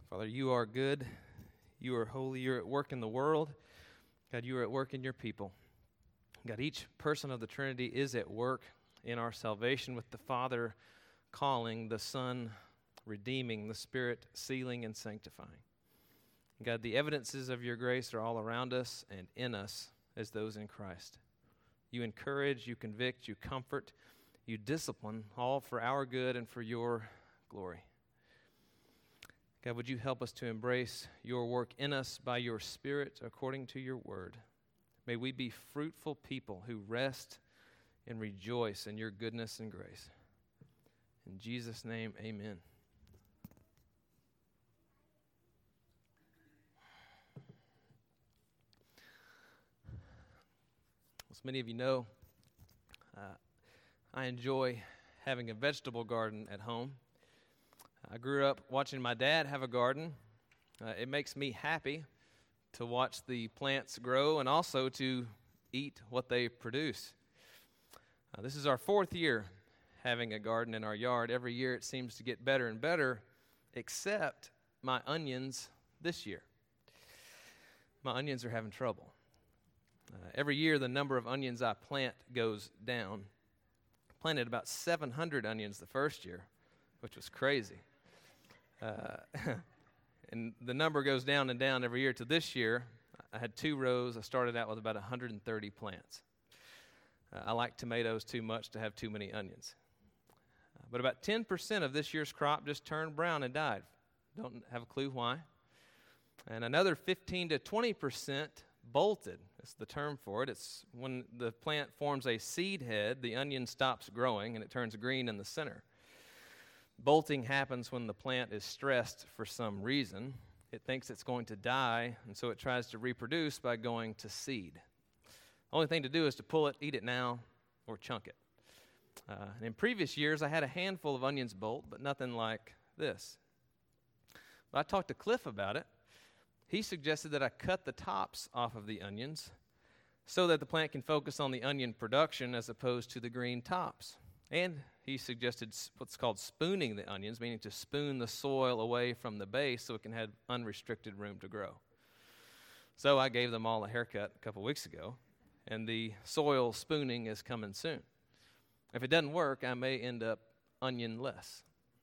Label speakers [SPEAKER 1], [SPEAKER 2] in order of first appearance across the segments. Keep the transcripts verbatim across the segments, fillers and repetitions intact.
[SPEAKER 1] Father, you are good. You are holy. You're at work in the world. God, you are at work in your people. God, each person of the Trinity is at work in our salvation, with the Father calling, the Son redeeming, the Spirit sealing and sanctifying. God, the evidences of your grace are all around us and in us as those in Christ. You encourage, you convict, you comfort, you discipline, all for our good and for your glory. God, would you help us to embrace your work in us by your Spirit according to your word? May we be fruitful people who rest and rejoice in your goodness and grace. In Jesus' name, amen. As many of you know, uh, I enjoy having a vegetable garden at home. I grew up watching my dad have a garden. Uh, it makes me happy to watch the plants grow and also to eat what they produce. Uh, this is our fourth year having a garden in our yard. Every year it seems to get better and better, except my onions this year. My onions are having trouble. Uh, every year the number of onions I plant goes down. I planted about seven hundred onions the first year, which was crazy. Uh, and the number goes down and down every year. To this year, I had two rows. I started out with about one hundred thirty plants. Uh, I like tomatoes too much to have too many onions. Uh, but about ten percent of this year's crop just turned brown and died. Don't have a clue why. And another fifteen to twenty percent bolted. That's the term for it. It's when the plant forms a seed head, the onion stops growing and it turns green in the center. Bolting happens when the plant is stressed for some reason. It thinks it's going to die, and so it tries to reproduce by going to seed. The only thing to do is to pull it, eat it now, or chunk it. Uh, and in previous years, I had a handful of onions bolt, but nothing like this. But I talked to Cliff about it. He suggested that I cut the tops off of the onions so that the plant can focus on the onion production as opposed to the green tops. And he suggested what's called spooning the onions, meaning to spoon the soil away from the base so it can have unrestricted room to grow. So I gave them all a haircut a couple weeks ago, and the soil spooning is coming soon. If it doesn't work, I may end up onion-less.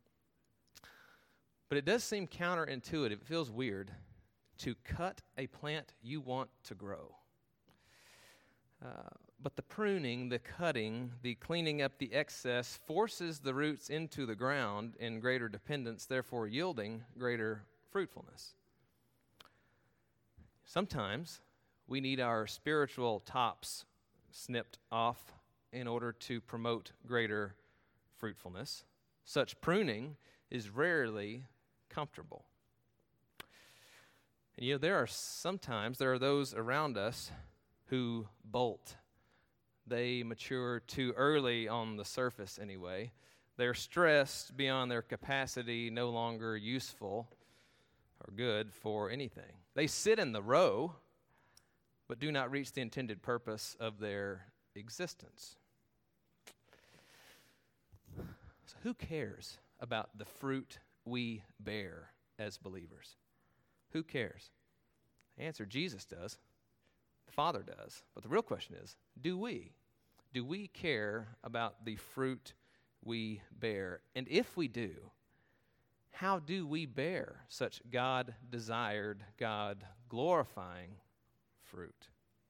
[SPEAKER 1] But it does seem counterintuitive. It feels weird to cut a plant you want to grow. Uh, but the pruning, the cutting, the cleaning up the excess forces the roots into the ground in greater dependence, therefore yielding greater fruitfulness. Sometimes we need our spiritual tops snipped off in order to promote greater fruitfulness. Such pruning is rarely comfortable. And you know, there are sometimes, there are those around us who bolt. They mature too early on the surface anyway. They're stressed beyond their capacity, no longer useful or good for anything. They sit in the row, but do not reach the intended purpose of their existence. So who cares about the fruit we bear as believers? Who cares? The answer, Jesus does. The Father does. But the real question is, do we? Do we care about the fruit we bear? And if we do, how do we bear such God-desired, God-glorifying fruit?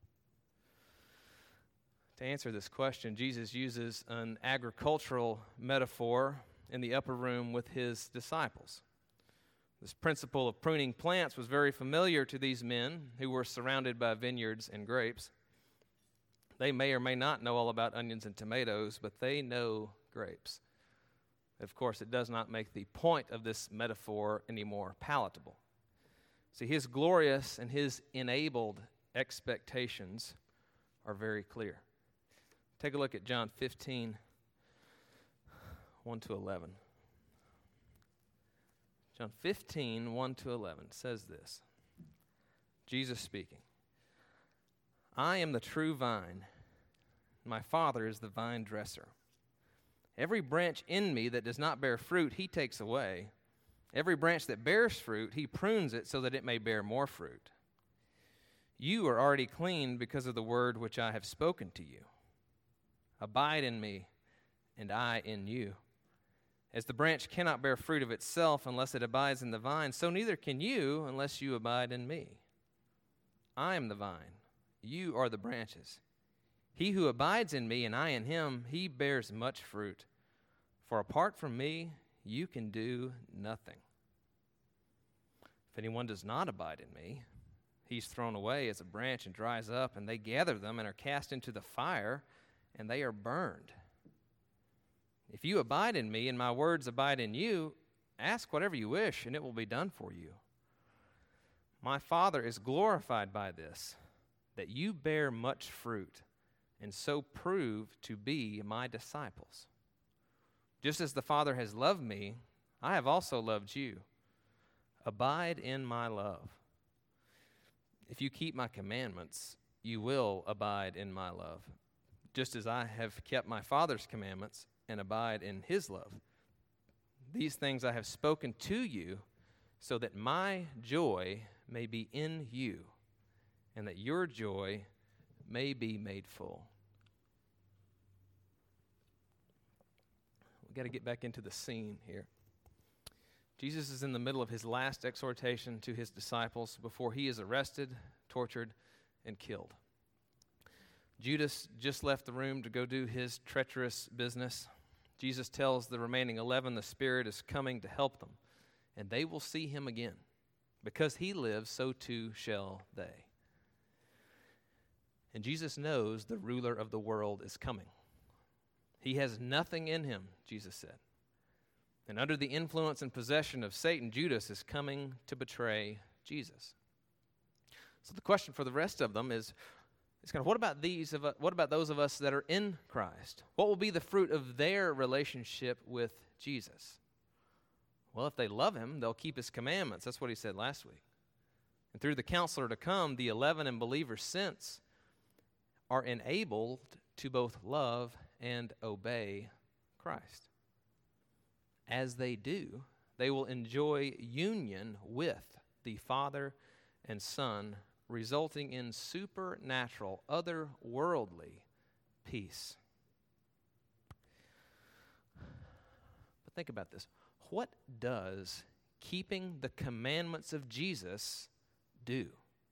[SPEAKER 1] To answer this question, Jesus uses an agricultural metaphor in the upper room with his disciples. This principle of pruning plants was very familiar to these men who were surrounded by vineyards and grapes. They may or may not know all about onions and tomatoes, but they know grapes. Of course, it does not make the point of this metaphor any more palatable. See, his glorious and his enabled expectations are very clear. Take a look at John fifteen, one to eleven. John fifteen, one to eleven says this. Jesus speaking. I am the true vine. My Father is the vine dresser. Every branch in me that does not bear fruit, he takes away. Every branch that bears fruit, he prunes it so that it may bear more fruit. You are already clean because of the word which I have spoken to you. Abide in me, and I in you. As the branch cannot bear fruit of itself unless it abides in the vine, so neither can you unless you abide in me. I am the vine, you are the branches. He who abides in me and I in him, he bears much fruit. For apart from me, you can do nothing. If anyone does not abide in me, he's thrown away as a branch and dries up, and they gather them and are cast into the fire, and they are burned. If you abide in me and my words abide in you, ask whatever you wish, and it will be done for you. My Father is glorified by this, that you bear much fruit, and so prove to be my disciples. Just as the Father has loved me, I have also loved you. Abide in my love. If you keep my commandments, you will abide in my love, just as I have kept my Father's commandments and abide in his love. These things I have spoken to you, so that my joy may be in you, and that your joy may be made full. We've got to get back into the scene here. Jesus is in the middle of his last exhortation to his disciples before he is arrested, tortured, and killed. Judas just left the room to go do his treacherous business. Jesus tells the remaining eleven the Spirit is coming to help them, and they will see him again. Because he lives, so too shall they. And Jesus knows the ruler of the world is coming. He has nothing in him, Jesus said. And under the influence and possession of Satan, Judas is coming to betray Jesus. So the question for the rest of them is, is kind of what about these? Of, what about those of us that are in Christ? What will be the fruit of their relationship with Jesus? Well, if they love him, they'll keep his commandments. That's what he said last week. And through the counselor to come, the eleven and believers since are enabled to both love and obey Christ. As they do, they will enjoy union with the Father and Son, resulting in supernatural, otherworldly peace. But think about this. What does keeping the commandments of Jesus do?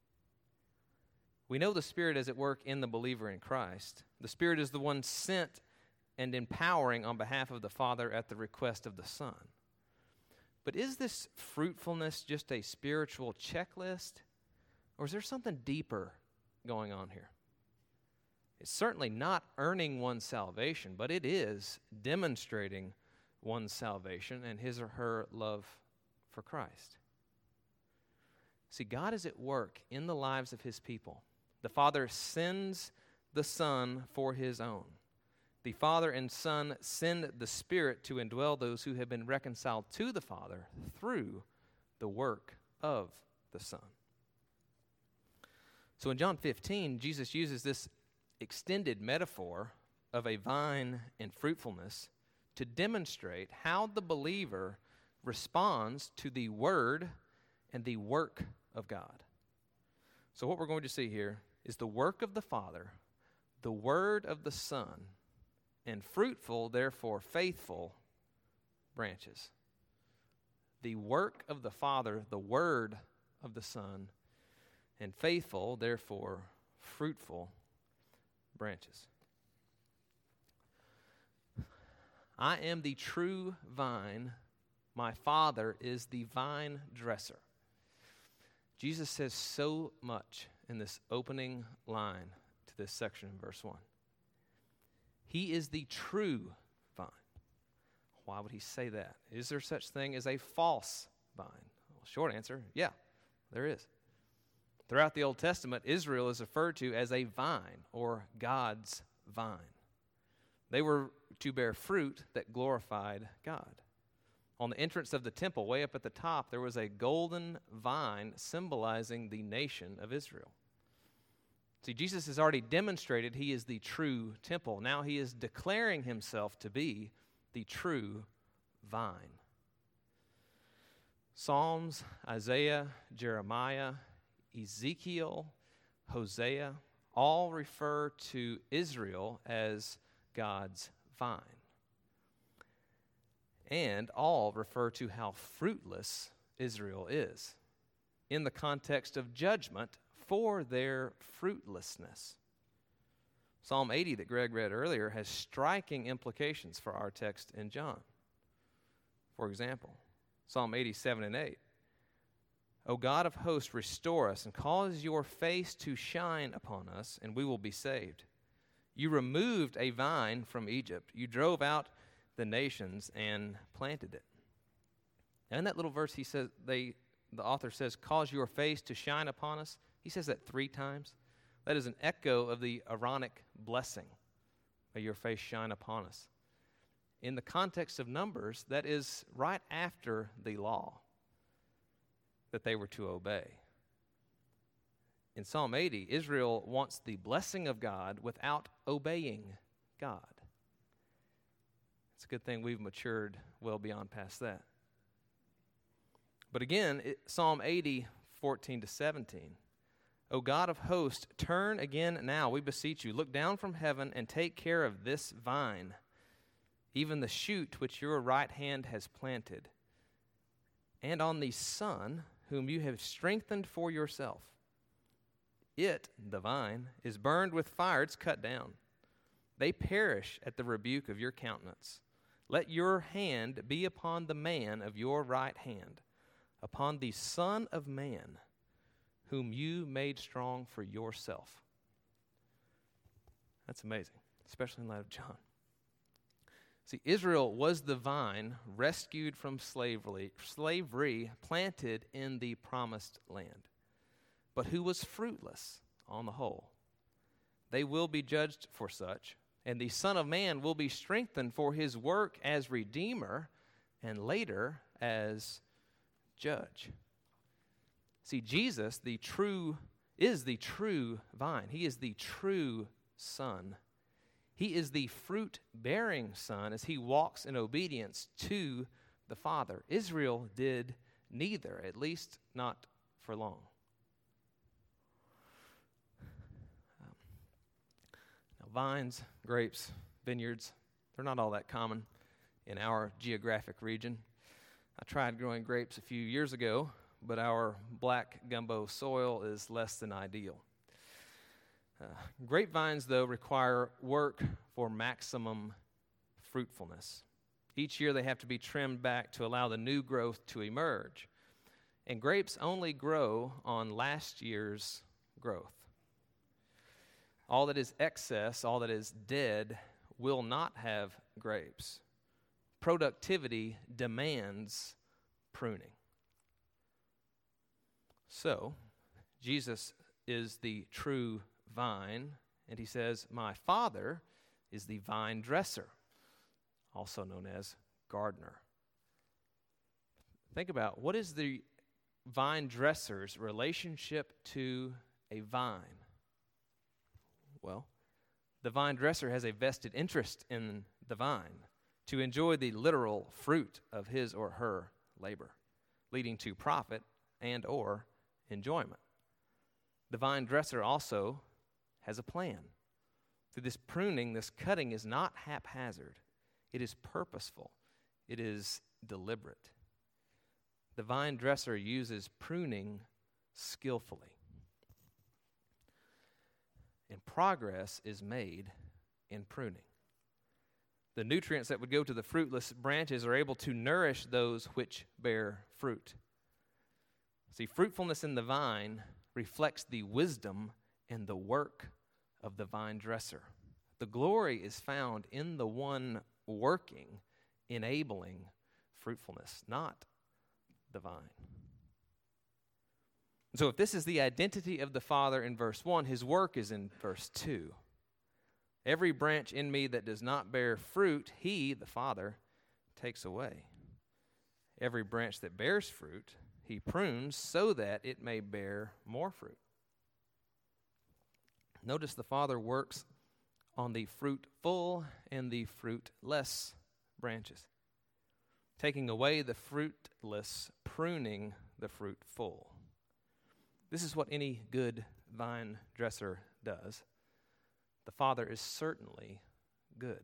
[SPEAKER 1] We know the Spirit is at work in the believer in Christ. The Spirit is the one sent and empowering on behalf of the Father at the request of the Son. But is this fruitfulness just a spiritual checklist, or is there something deeper going on here? It's certainly not earning one's salvation, but it is demonstrating one's salvation and his or her love for Christ. See, God is at work in the lives of his people. The Father sends the Son for his own. The Father and Son send the Spirit to indwell those who have been reconciled to the Father through the work of the Son. So in John fifteen, Jesus uses this extended metaphor of a vine and fruitfulness to demonstrate how the believer responds to the Word and the work of God. So what we're going to see here is the work of the Father, the Word of the Son, and fruitful, therefore faithful, branches. The work of the Father, the Word of the Son, and faithful, therefore fruitful branches. I am the true vine. My Father is the vine dresser. Jesus says so much in this opening line to this section in verse one. He is the true vine. Why would he say that? Is there such thing as a false vine? Well, short answer, yeah, there is. Throughout the Old Testament, Israel is referred to as a vine or God's vine. They were to bear fruit that glorified God. On the entrance of the temple, way up at the top, there was a golden vine symbolizing the nation of Israel. See, Jesus has already demonstrated he is the true temple. Now he is declaring himself to be the true vine. Psalms, Isaiah, Jeremiah, Ezekiel, Hosea, all refer to Israel as God's vine. And all refer to how fruitless Israel is in the context of judgment for their fruitlessness. Psalm eighty that Greg read earlier has striking implications for our text in John. For example, Psalm eighty-seven and eight. O God of hosts, restore us and cause your face to shine upon us, and we will be saved. You removed a vine from Egypt. You drove out the nations and planted it. And in that little verse, he says, they, the author says, cause your face to shine upon us. He says that three times. That is an echo of the Aaronic blessing. May your face shine upon us. In the context of Numbers, that is right after the law that they were to obey. In Psalm eighty, Israel wants the blessing of God without obeying God. It's a good thing we've matured well beyond past that. But again, it, Psalm eighty, fourteen to seventeen. O God of hosts, turn again now, we beseech you. Look down from heaven and take care of this vine, even the shoot which your right hand has planted, and on the son whom you have strengthened for yourself. It, the vine, is burned with fire, it's cut down. They perish at the rebuke of your countenance. Let your hand be upon the man of your right hand, upon the Son of Man, whom you made strong for yourself. That's amazing, especially in light of John. See, Israel was the vine rescued from slavery, slavery planted in the promised land, but who was fruitless on the whole. They will be judged for such, and the Son of Man will be strengthened for his work as Redeemer and later as Judge. See, Jesus, the true, is the true vine. He is the true Son. He is the fruit-bearing Son as he walks in obedience to the Father. Israel did neither, at least not for long. Um, now, vines, grapes, vineyards, they're not all that common in our geographic region. I tried growing grapes a few years ago, but our black gumbo soil is less than ideal. Uh, grapevines, though, require work for maximum fruitfulness. Each year they have to be trimmed back to allow the new growth to emerge. And grapes only grow on last year's growth. All that is excess, all that is dead, will not have grapes. Productivity demands pruning. So, Jesus is the true vine, and he says, my Father is the vine dresser, also known as gardener. Think about, what is the vine dresser's relationship to a vine? Well, the vine dresser has a vested interest in the vine to enjoy the literal fruit of his or her labor, leading to profit and or enjoyment. The vine dresser also has a plan. Through this pruning, this cutting is not haphazard. It is purposeful. It is deliberate. The vine dresser uses pruning skillfully. And progress is made in pruning. The nutrients that would go to the fruitless branches are able to nourish those which bear fruit. See, fruitfulness in the vine reflects the wisdom and the work of the vine dresser. The glory is found in the one working, enabling fruitfulness, not the vine. So if this is the identity of the Father in verse one, his work is in verse two. Every branch in me that does not bear fruit, he, the Father, takes away. Every branch that bears fruit, he prunes so that it may bear more fruit. Notice the Father works on the fruitful and the fruitless branches. taking away the fruitless, pruning the fruitful. This is what any good vine dresser does. The Father is certainly good.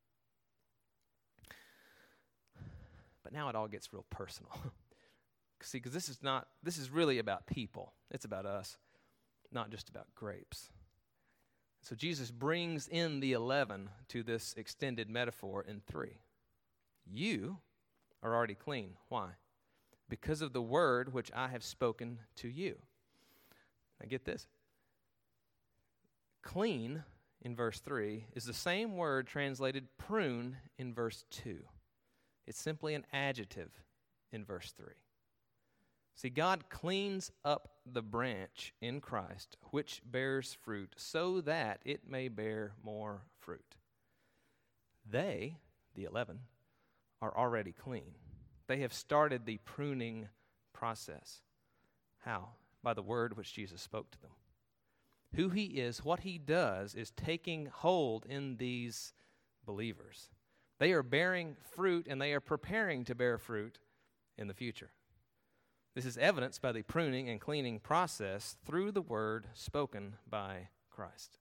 [SPEAKER 1] But now it all gets real personal. See, because this is not, this is really about people. It's about us, not just about grapes. So Jesus brings in the eleven to this extended metaphor in three. You are already clean. Why? Because of the word which I have spoken to you. Now get this. Clean in verse three is the same word translated prune in verse two. It's simply an adjective in verse three. See, God cleans up the branch in Christ which bears fruit so that it may bear more fruit. They, the eleven, are already clean. They have started the pruning process. How? By the word which Jesus spoke to them. Who he is, what he does, is taking hold in these believers. They are bearing fruit, and they are preparing to bear fruit in the future. This is evidenced by the pruning and cleaning process through the word spoken by Christ.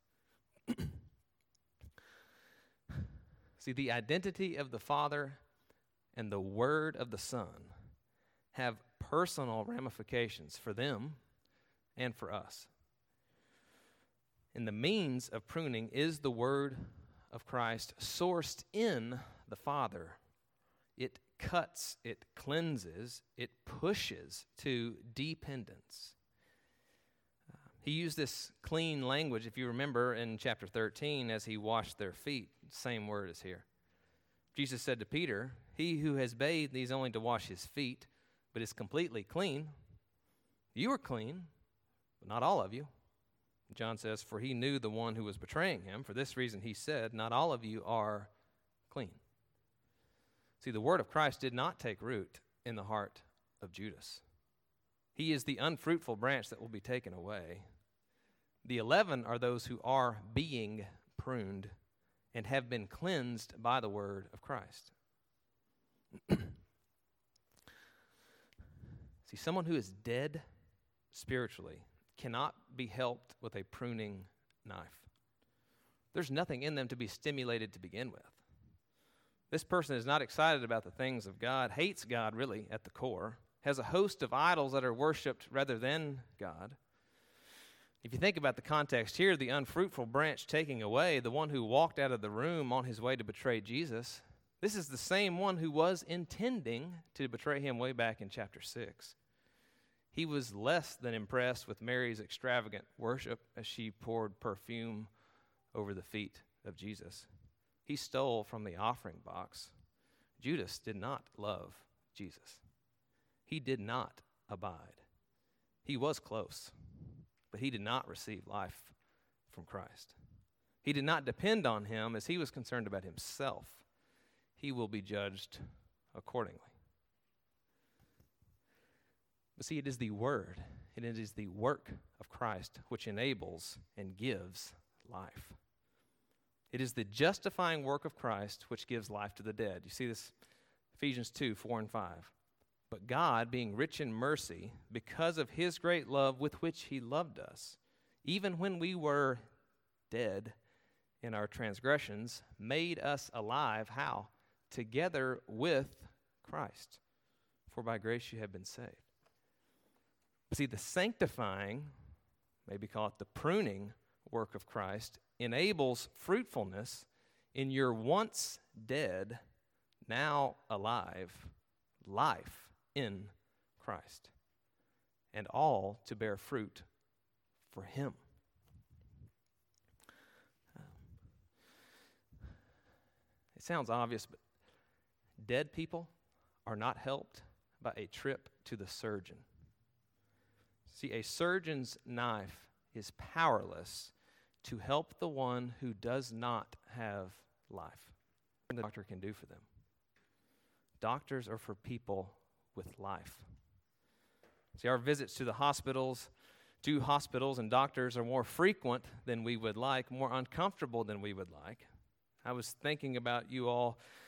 [SPEAKER 1] See, the identity of the Father and the word of the Son have personal ramifications for them and for us. And the means of pruning is the word of Christ sourced in the Father. It cuts, it cleanses, it pushes to dependence. Uh, he used this clean language, if you remember, in chapter thirteen as he washed their feet. Same word is here. Jesus said to Peter, "He who has bathed needs only to wash his feet, but is completely clean. You are clean, but not all of you." John says, "For he knew the one who was betraying him. For this reason he said, not all of you are clean." See, the word of Christ did not take root in the heart of Judas. He is the unfruitful branch that will be taken away. The eleven are those who are being pruned and have been cleansed by the word of Christ. See, someone who is dead spiritually cannot be helped with a pruning knife. There's nothing in them to be stimulated to begin with. This person is not excited about the things of God, hates God really at the core, has a host of idols that are worshipped rather than God. If you think about the context here, the unfruitful branch taking away, the one who walked out of the room on his way to betray Jesus, this is the same one who was intending to betray him way back in chapter six. He was less than impressed with Mary's extravagant worship as she poured perfume over the feet of Jesus. He stole from the offering box. Judas did not love Jesus. He did not abide. He was close, but he did not receive life from Christ. He did not depend on him as he was concerned about himself. He will be judged accordingly. But see, it is the word, and it is the work of Christ which enables and gives life. It is the justifying work of Christ which gives life to the dead. You see this, Ephesians two, four and five. But God, being rich in mercy, because of his great love with which he loved us, even when we were dead in our transgressions, made us alive, how? Together with Christ. For by grace you have been saved. See, the sanctifying, maybe call it the pruning work of Christ, enables fruitfulness in your once dead, now alive life in Christ, and all to bear fruit for him. Um, it sounds obvious, but dead people are not helped by a trip to the surgeon. See, a surgeon's knife is powerless to help the one who does not have life. The doctor can do for them. Doctors are for people with life. See, our visits to the hospitals, to hospitals and doctors are more frequent than we would like, more uncomfortable than we would like. I was thinking about you all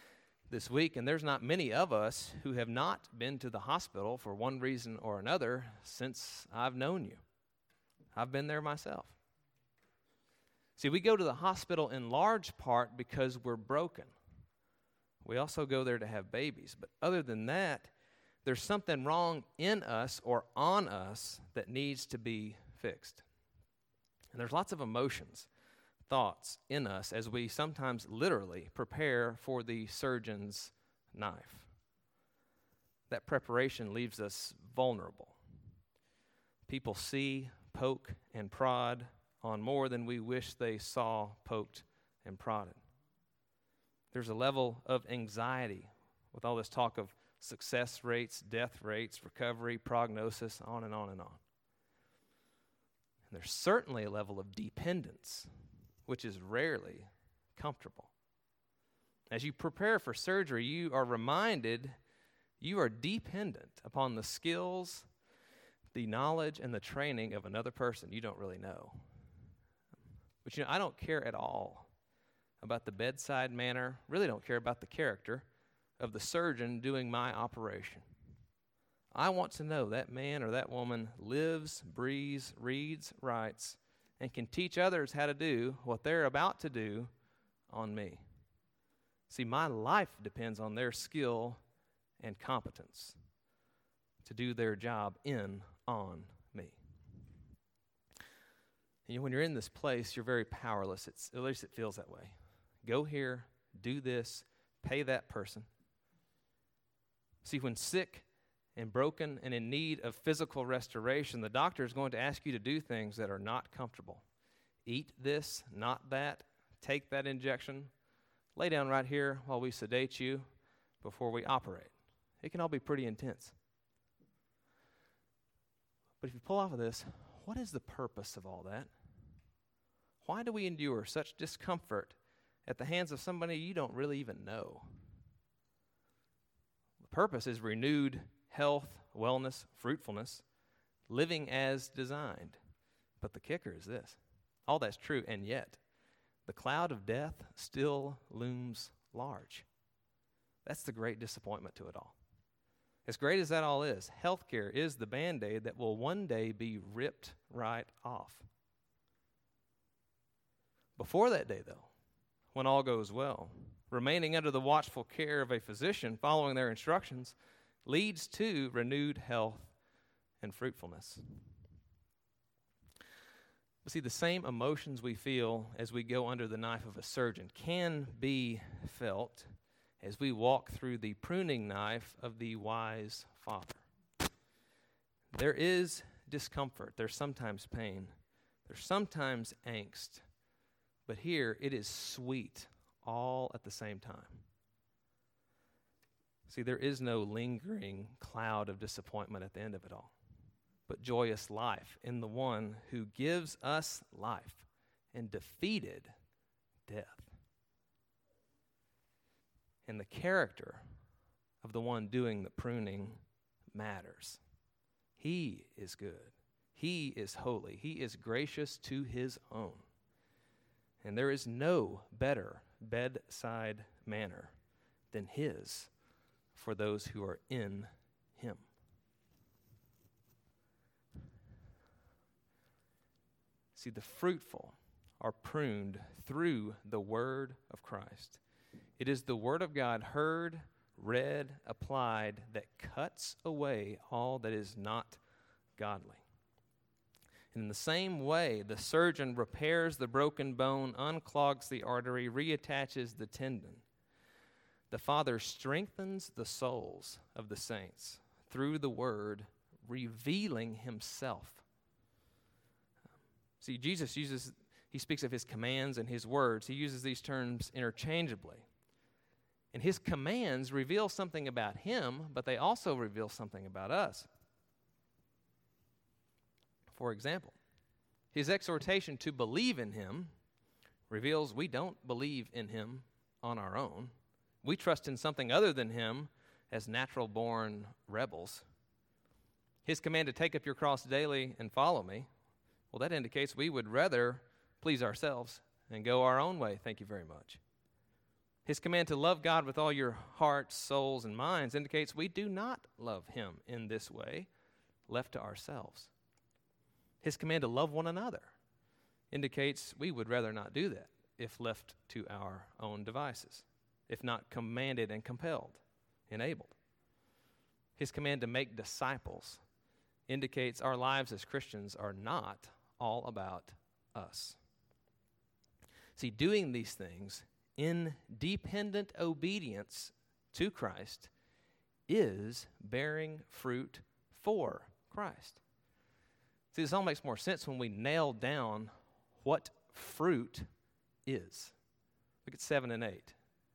[SPEAKER 1] this week, and there's not many of us who have not been to the hospital for one reason or another since I've known you. I've been there myself. See, we go to the hospital in large part because we're broken. We also go there to have babies. But other than that, there's something wrong in us or on us that needs to be fixed. And there's lots of emotions, thoughts in us as we sometimes literally prepare for the surgeon's knife. That preparation leaves us vulnerable. People see, poke, and prod on more than we wish they saw poked and prodded. There's a level of anxiety with all this talk of success rates, death rates, recovery, prognosis, on and on and on. And there's certainly a level of dependence, which is rarely comfortable. As you prepare for surgery, you are reminded you are dependent upon the skills, the knowledge, and the training of another person you don't really know. But you know, I don't care at all about the bedside manner, really don't care about the character of the surgeon doing my operation. I want to know that man or that woman lives, breathes, reads, writes, and can teach others how to do what they're about to do on me. See, my life depends on their skill and competence to do their job in, on me. And you know, when you're in this place, you're very powerless. It's, at least it feels that way. Go here, do this, pay that person. See, when sick and broken and in need of physical restoration, the doctor is going to ask you to do things that are not comfortable. Eat this, not that. Take that injection. Lay down right here while we sedate you before we operate. It can all be pretty intense. But if you pull off of this, what is the purpose of all that? Why do we endure such discomfort at the hands of somebody you don't really even know? The purpose is renewed health, wellness, fruitfulness, living as designed. But the kicker is this. All that's true, and yet the cloud of death still looms large. That's the great disappointment to it all. As great as that all is, healthcare is the Band-Aid that will one day be ripped right off. Before that day, though, when all goes well, remaining under the watchful care of a physician following their instructions leads to renewed health and fruitfulness. But see, the same emotions we feel as we go under the knife of a surgeon can be felt as we walk through the pruning knife of the wise Father. There is discomfort. There's sometimes pain. There's sometimes angst. But here, it is sweet all at the same time. See, there is no lingering cloud of disappointment at the end of it all, but joyous life in the one who gives us life and defeated death. And the character of the one doing the pruning matters. He is good. He is holy. He is gracious to his own. And there is no better bedside manner than his for those who are in him. See, the fruitful are pruned through the word of Christ. It is the word of God heard, read, applied that cuts away all that is not godly. In the same way, the surgeon repairs the broken bone, unclogs the artery, reattaches the tendon. The Father strengthens the souls of the saints through the word, revealing himself. See, Jesus uses, he speaks of his commands and his words. He uses these terms interchangeably. And his commands reveal something about him, but they also reveal something about us. For example, his exhortation to believe in him reveals we don't believe in him on our own. We trust in something other than him as natural-born rebels. His command to take up your cross daily and follow me, well, that indicates we would rather please ourselves and go our own way, thank you very much. His command to love God with all your hearts, souls, and minds indicates we do not love him in this way, left to ourselves. His command to love one another indicates we would rather not do that if left to our own devices, if not commanded and compelled, enabled. His command to make disciples indicates our lives as Christians are not all about us. See, doing these things in dependent obedience to Christ is bearing fruit for Christ. See, this all makes more sense when we nail down what fruit is. Look at seven and eight.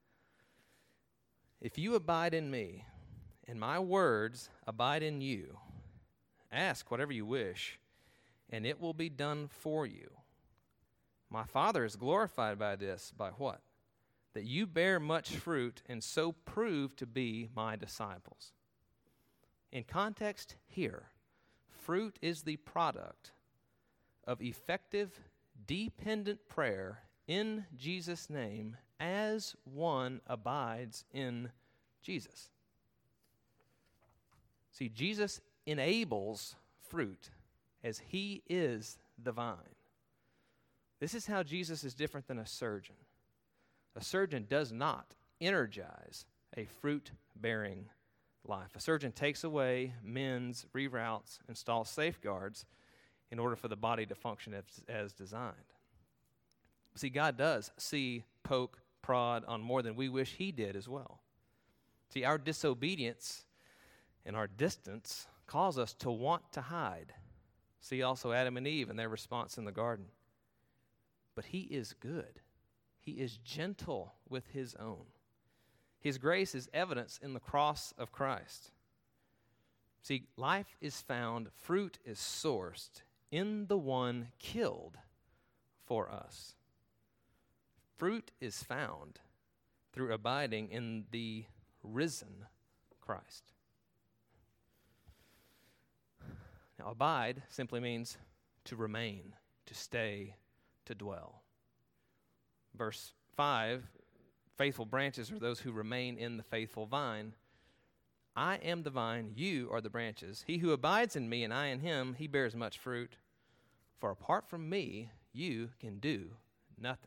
[SPEAKER 1] If you abide in me, and my words abide in you, ask whatever you wish, and it will be done for you. My Father is glorified by this, by what? That you bear much fruit and so prove to be my disciples. In context here, fruit is the product of effective, dependent prayer in Jesus' name as one abides in Jesus. See, Jesus enables fruit as he is the vine. This is how Jesus is different than a surgeon. A surgeon does not energize a fruit-bearing life. A surgeon takes away, mends, reroutes, installs safeguards in order for the body to function as, as designed. See, God does see, poke, prod on more than we wish he did as well. See, our disobedience and our distance cause us to want to hide. See also Adam and Eve and their response in the garden. But he is good. He is gentle with his own. His grace is evidence in the cross of Christ. See, life is found, fruit is sourced in the one killed for us. Fruit is found through abiding in the risen Christ. Now, abide simply means to remain, to stay, to dwell. Verse five, faithful branches are those who remain in the faithful vine. I am the vine, you are the branches. He who abides in me and I in him, he bears much fruit. For apart from me, you can do nothing.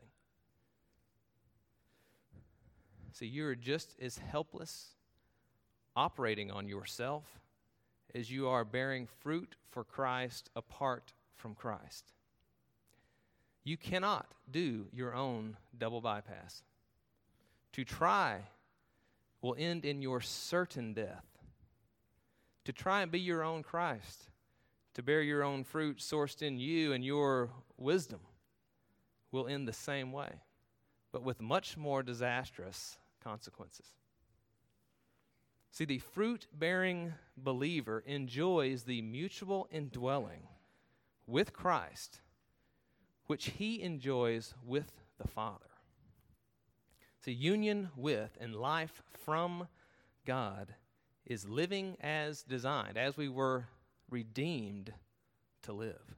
[SPEAKER 1] See, you are just as helpless operating on yourself as you are bearing fruit for Christ apart from Christ. You cannot do your own double bypass. To try will end in your certain death. To try and be your own Christ, to bear your own fruit sourced in you and your wisdom, will end the same way, but with much more disastrous consequences. See, the fruit-bearing believer enjoys the mutual indwelling with Christ, which he enjoys with the Father. See, union with and life from God is living as designed, as we were redeemed to live.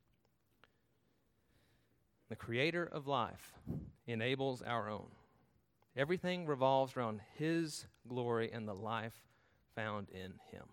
[SPEAKER 1] The Creator of life enables our own. Everything revolves around his glory and the life found in him.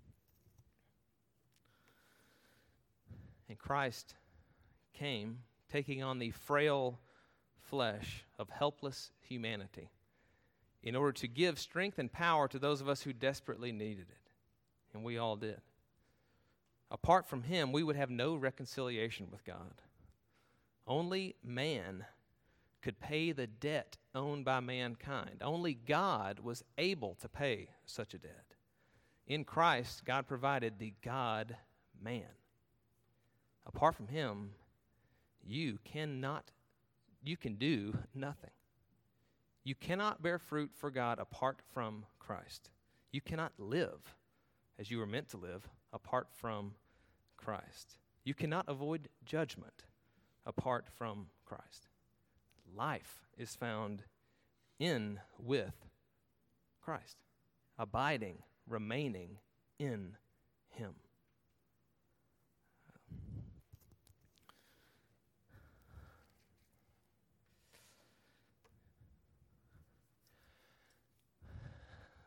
[SPEAKER 1] And Christ came taking on the frail flesh of helpless humanity in order to give strength and power to those of us who desperately needed it. And we all did. Apart from him, we would have no reconciliation with God. Only man could pay the debt owned by mankind. Only God was able to pay such a debt. In Christ, God provided the God-man. Apart from him, you cannot, you can do nothing. You cannot bear fruit for God apart from Christ. You cannot live as you were meant to live apart from Christ. You cannot avoid judgment apart from Christ. Life is found in, with Christ, abiding, remaining in him.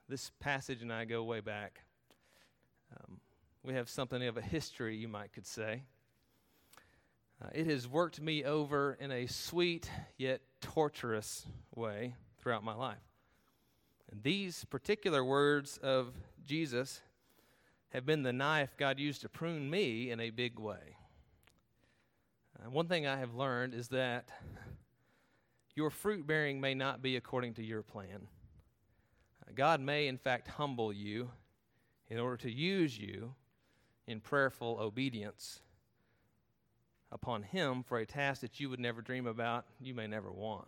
[SPEAKER 1] this passage and I go way back. Um, we have something of a history, you might could say. Uh, it has worked me over in a sweet yet torturous way throughout my life. And these particular words of Jesus have been the knife God used to prune me in a big way. Uh, one thing I have learned is that your fruit bearing may not be according to your plan. Uh, God may, in fact, humble you in order to use you in prayerful obedience upon Him for a task that you would never dream about, you may never want.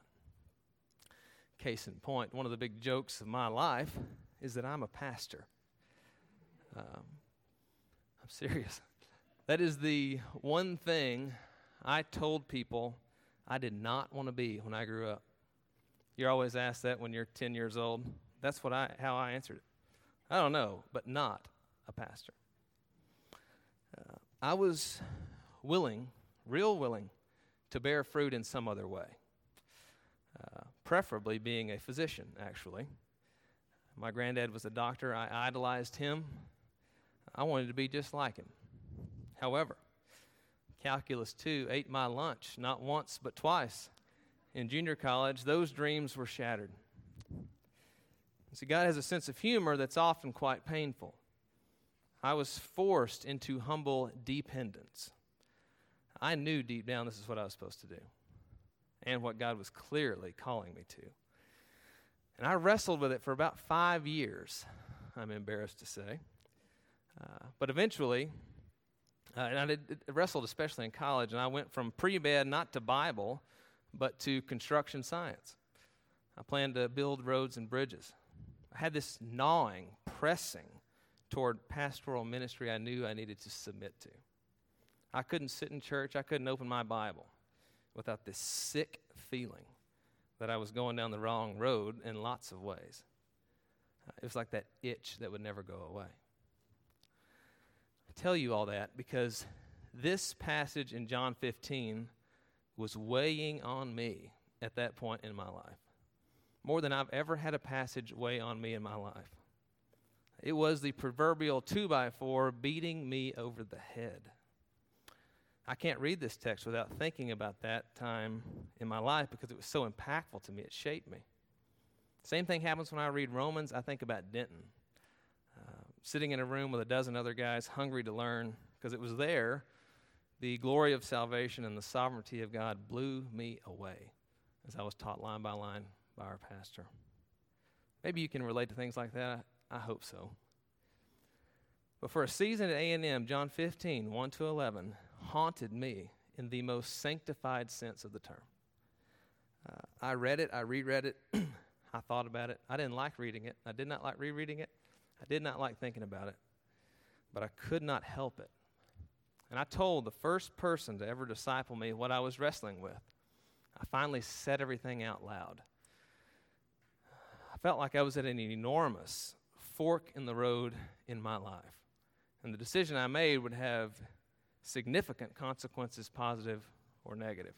[SPEAKER 1] Case in point, one of the big jokes of my life is that I'm a pastor. Um, I'm serious. That is the one thing I told people I did not want to be when I grew up. You're always asked that when you're ten years old. That's what I how I answered it. I don't know, but not a pastor. Uh, I was willing, real willing, to bear fruit in some other way. Uh, preferably being a physician, actually. My granddad was a doctor. I idolized him. I wanted to be just like him. However, Calculus two ate my lunch, not once but twice. In junior college, those dreams were shattered. See, God has a sense of humor that's often quite painful. I was forced into humble dependence. I knew deep down this is what I was supposed to do and what God was clearly calling me to. And I wrestled with it for about five years, I'm embarrassed to say. Uh, but eventually, uh, and I did, wrestled especially in college, and I went from pre-med not to Bible, but to construction science. I planned to build roads and bridges. I had this gnawing, pressing toward pastoral ministry I knew I needed to submit to. I couldn't sit in church, I couldn't open my Bible without this sick feeling that I was going down the wrong road in lots of ways. Uh, it was like that itch that would never go away. I tell you all that because this passage in John fifteen was weighing on me at that point in my life, more than I've ever had a passage weigh on me in my life. It was the proverbial two by four beating me over the head. I can't read this text without thinking about that time in my life because it was so impactful to me. It shaped me. Same thing happens when I read Romans. I think about Denton, uh, sitting in a room with a dozen other guys hungry to learn, because it was there the glory of salvation and the sovereignty of God blew me away as I was taught line by line by our pastor. Maybe you can relate to things like that. I hope so. But for a season at A and M, John fifteen, one to eleven, haunted me in the most sanctified sense of the term. Uh, I read it, I reread it, I thought about it. I didn't like reading it. I did not like rereading it. I did not like thinking about it. But I could not help it. And I told the first person to ever disciple me what I was wrestling with. I finally said everything out loud. I felt like I was at an enormous fork in the road in my life. And the decision I made would have significant consequences, positive or negative.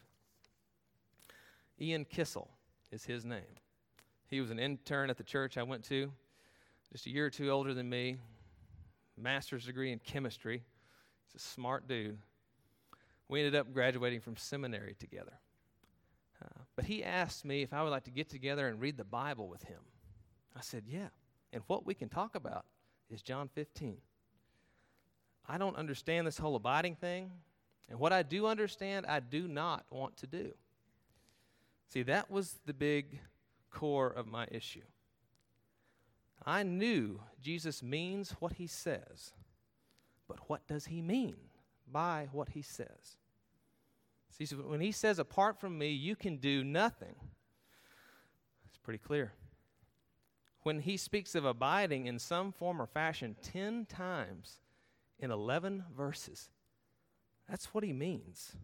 [SPEAKER 1] Ian Kissel is his name. He was an intern at the church I went to, just a year or two older than me, master's degree in chemistry. He's a smart dude. We ended up graduating from seminary together. Uh, but he asked me if I would like to get together and read the Bible with him. I said, yeah. And what we can talk about is John fifteen. I don't understand this whole abiding thing. And what I do understand, I do not want to do. See, that was the big core of my issue. I knew Jesus means what he says. But what does he mean by what he says? See, so when he says, apart from me, you can do nothing, it's pretty clear. When he speaks of abiding in some form or fashion ten times in eleven verses, that's what he means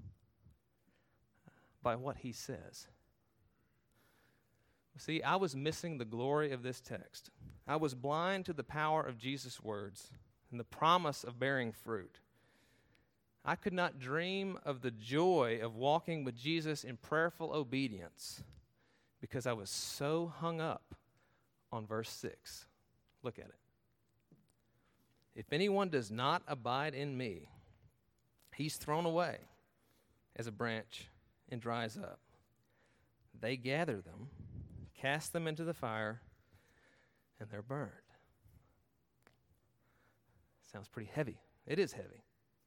[SPEAKER 1] by what he says. See, I was missing the glory of this text. I was blind to the power of Jesus' words and the promise of bearing fruit. I could not dream of the joy of walking with Jesus in prayerful obedience because I was so hung up on verse six, Look at it. If anyone does not abide in me, he's thrown away as a branch and dries up. They gather them, cast them into the fire, and they're burned. Sounds pretty heavy. It is heavy.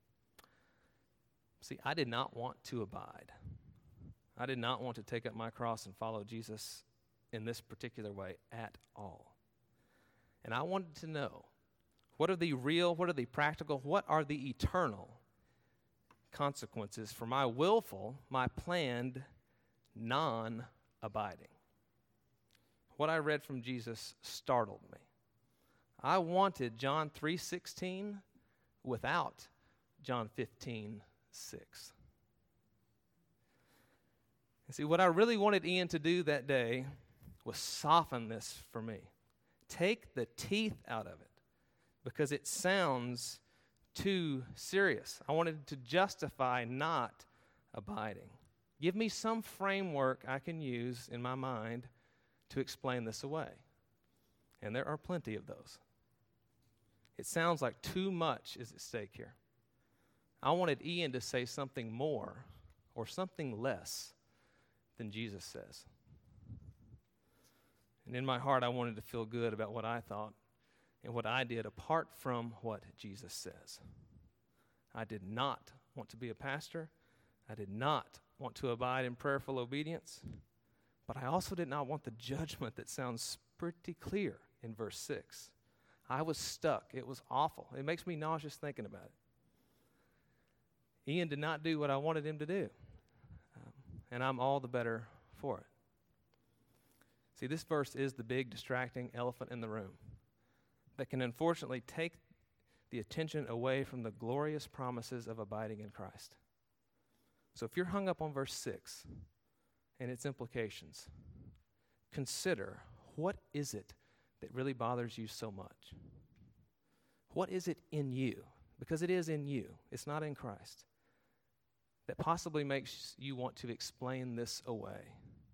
[SPEAKER 1] See, I did not want to abide. I did not want to take up my cross and follow Jesus in this particular way at all. And I wanted to know, what are the real, what are the practical, what are the eternal consequences for my willful, my planned, non-abiding? What I read from Jesus startled me. I wanted John three sixteen without John fifteen six. And see, what I really wanted Ian to do that day was soften this for me. Take the teeth out of it, because it sounds too serious. I wanted to justify not abiding. Give me some framework I can use in my mind to explain this away. And there are plenty of those. It sounds like too much is at stake here. I wanted Ian to say something more or something less than Jesus says. And in my heart, I wanted to feel good about what I thought and what I did apart from what Jesus says. I did not want to be a pastor. I did not want to abide in prayerful obedience. But I also did not want the judgment that sounds pretty clear in verse six. I was stuck. It was awful. It makes me nauseous thinking about it. Ian did not do what I wanted him to do. Um, and I'm all the better for it. See, this verse is the big distracting elephant in the room that can unfortunately take the attention away from the glorious promises of abiding in Christ. So if you're hung up on verse six and its implications, consider, what is it that really bothers you so much? What is it in you? Because it is in you. It's not in Christ. That possibly makes you want to explain this away.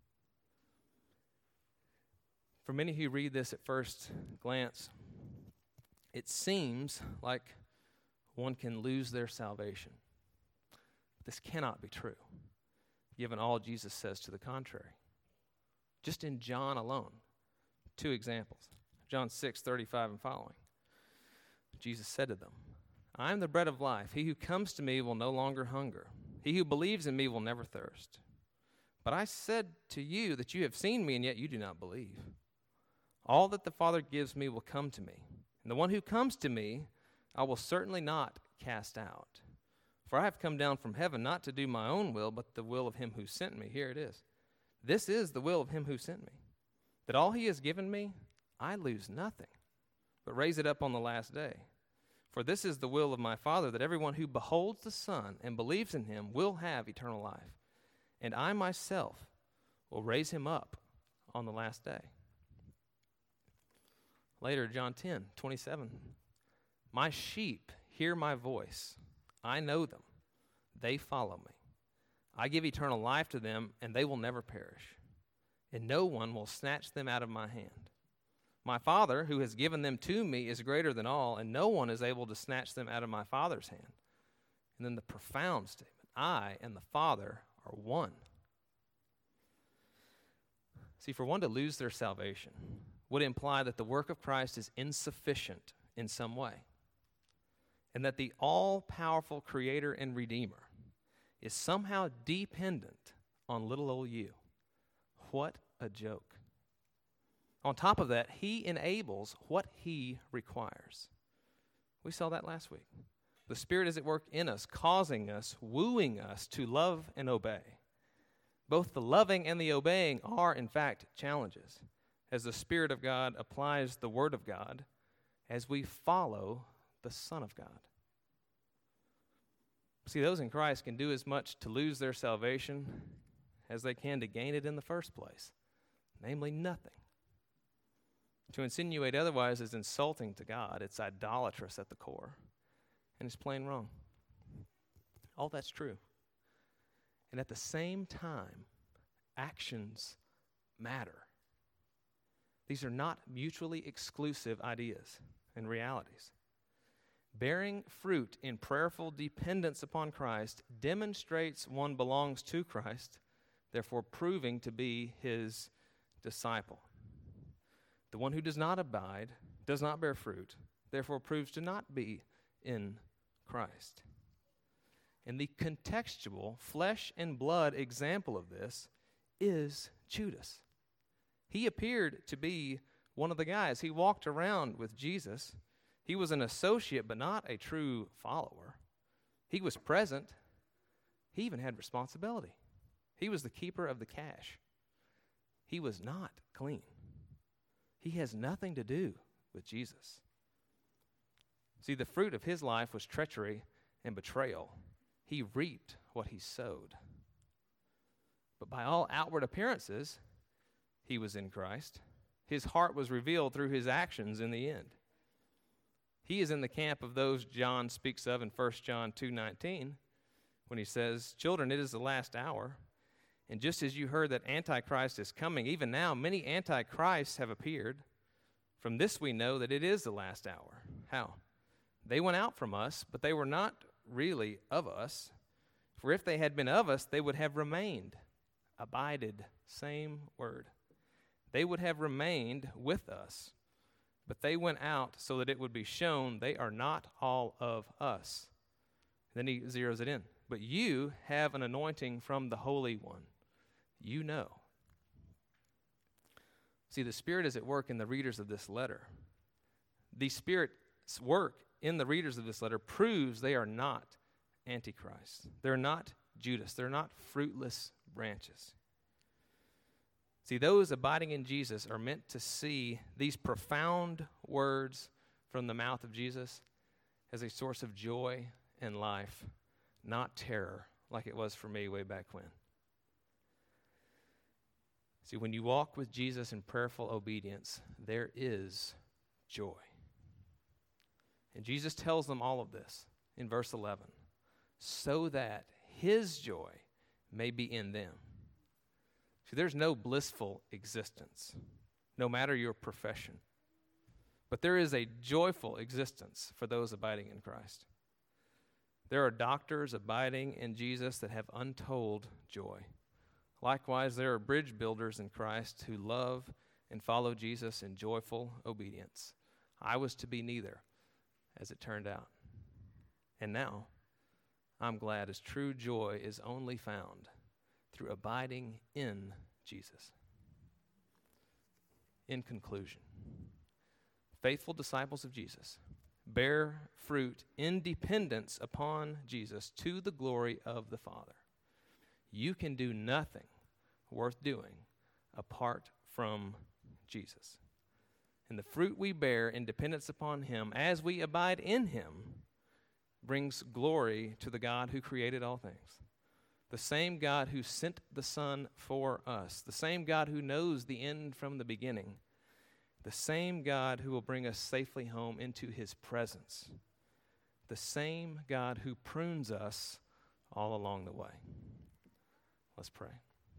[SPEAKER 1] For many who read this at first glance, it seems like one can lose their salvation. This cannot be true, given all Jesus says to the contrary. Just in John alone, two examples. John six thirty-five and following. Jesus said to them, I am the bread of life. He who comes to me will no longer hunger. He who believes in me will never thirst. But I said to you that you have seen me, and yet you do not believe. All that the Father gives me will come to me. And the one who comes to me, I will certainly not cast out. For I have come down from heaven not to do my own will, but the will of him who sent me. Here it is. This is the will of him who sent me, that all he has given me, I lose nothing, but raise it up on the last day. For this is the will of my Father, that everyone who beholds the Son and believes in him will have eternal life. And I myself will raise him up on the last day. Later, John ten twenty-seven. My sheep hear my voice. I know them. They follow me. I give eternal life to them, and they will never perish. And no one will snatch them out of my hand. My Father, who has given them to me, is greater than all, and no one is able to snatch them out of my Father's hand. And then the profound statement, I and the Father are one. See, for one to lose their salvation would imply that the work of Christ is insufficient in some way, and that the all-powerful Creator and Redeemer is somehow dependent on little old you. What a joke. On top of that, he enables what he requires. We saw that last week. The Spirit is at work in us, causing us, wooing us to love and obey. Both the loving and the obeying are, in fact, challenges, as the Spirit of God applies the Word of God as we follow the Son of God. See, those in Christ can do as much to lose their salvation as they can to gain it in the first place, namely nothing. To insinuate otherwise is insulting to God. It's idolatrous at the core, and it's plain wrong. All that's true. And at the same time, actions matter. These are not mutually exclusive ideas and realities. Bearing fruit in prayerful dependence upon Christ demonstrates one belongs to Christ, therefore proving to be his disciple. The one who does not abide, does not bear fruit, therefore proves to not be in Christ. And the contextual flesh and blood example of this is Judas. He appeared to be one of the guys. He walked around with Jesus. He was an associate, but not a true follower. He was present. He even had responsibility. He was the keeper of the cash. He was not clean. He has nothing to do with Jesus. See, the fruit of his life was treachery and betrayal. He reaped what he sowed. But by all outward appearances, he was in Christ. His heart was revealed through his actions in the end. He is in the camp of those John speaks of in First John two nineteen when he says, "Children, it is the last hour. And just as you heard that Antichrist is coming, even now many Antichrists have appeared. From this we know that it is the last hour." How? They went out from us, but they were not really of us. For if they had been of us, they would have remained. Abided, same word. They would have remained with us. But they went out so that it would be shown they are not all of us. Then he zeroes it in. But you have an anointing from the Holy One. You know. See, the Spirit is at work in the readers of this letter. The Spirit's work in the readers of this letter proves they are not Antichrist. They're not Judas. They're not fruitless branches. See, those abiding in Jesus are meant to see these profound words from the mouth of Jesus as a source of joy and life, not terror like it was for me way back when. See, when you walk with Jesus in prayerful obedience, there is joy. And Jesus tells them all of this in verse eleven, so that his joy may be in them. See, there's no blissful existence, no matter your profession. But there is a joyful existence for those abiding in Christ. There are doctors abiding in Jesus that have untold joy. Likewise, there are bridge builders in Christ who love and follow Jesus in joyful obedience. I was to be neither, as it turned out. And now, I'm glad, as true joy is only found through abiding in Jesus. In conclusion, faithful disciples of Jesus bear fruit in dependence upon Jesus to the glory of the Father. You can do nothing worth doing apart from Jesus. And the fruit we bear in dependence upon him as we abide in him brings glory to the God who created all things. The same God who sent the Son for us. The same God who knows the end from the beginning. The same God who will bring us safely home into his presence. The same God who prunes us all along the way. Let's pray.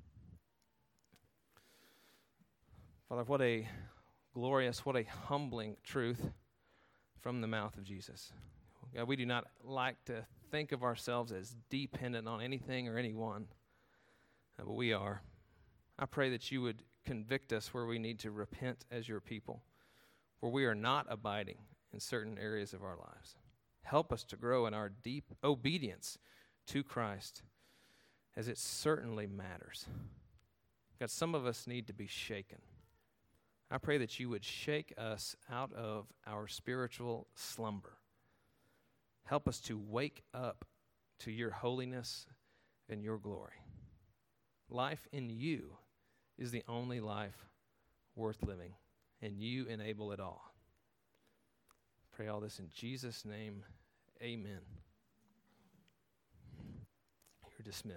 [SPEAKER 1] Father, what a glorious, what a humbling truth from the mouth of Jesus. God, we do not like to think of ourselves as dependent on anything or anyone, uh, but we are. I pray that you would convict us where we need to repent as your people, where we are not abiding in certain areas of our lives. Help us to grow in our deep obedience to Christ, as it certainly matters. God, some of us need to be shaken. I pray that you would shake us out of our spiritual slumber. Help us to wake up to your holiness and your glory. Life in you is the only life worth living, and you enable it all. Pray all this in Jesus' name. Amen. You're dismissed.